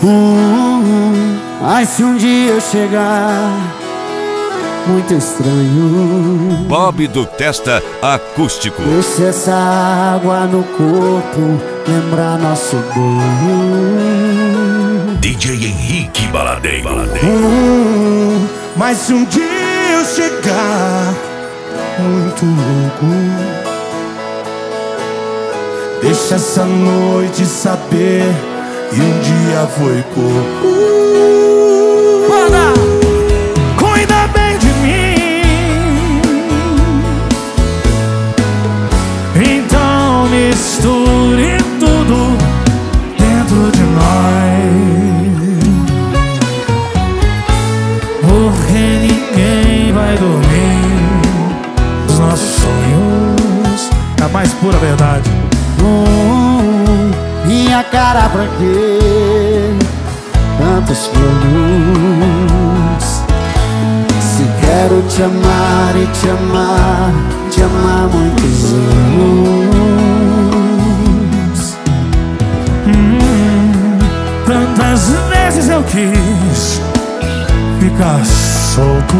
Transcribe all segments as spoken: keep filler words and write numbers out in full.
Hum, mas se um dia eu chegar muito estranho, Bob do Testa Acústico. deixa essa água no corpo lembrar nosso banho. D J Henrique Baladeiro. Hum, mas se um dia eu chegar muito louco, deixa essa noite saber que um dia foi corpo. Banda! Cuida bem de mim, então misture tudo dentro de nós, porque ninguém vai dormir os nossos sonhos. É a mais pura verdade. Hum, minha cara, pra quê tantos planos? Se quero te amar e te amar, te amar muitos anos. Hum, tantas vezes eu quis ficar solto,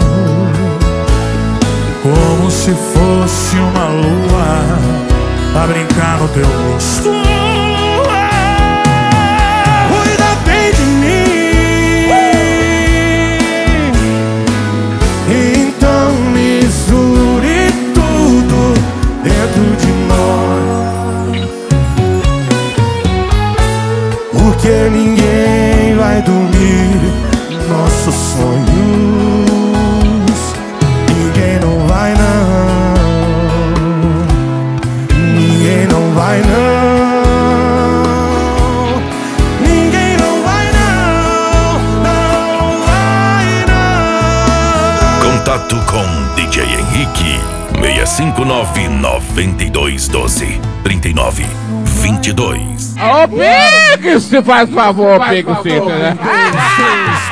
como se fosse uma lua a brincar no teu rosto. Cuida bem de mim, então misture tudo dentro de nós, porque ninguém vai dormir nossos sonhos. Ninguém não vai não, ninguém não vai não, ninguém não vai não, não vai não. Contato com D J Henrique. seis cinco nove, nove dois um dois, três nove dois dois. Ô, Pix, se faz favor, Pix, né?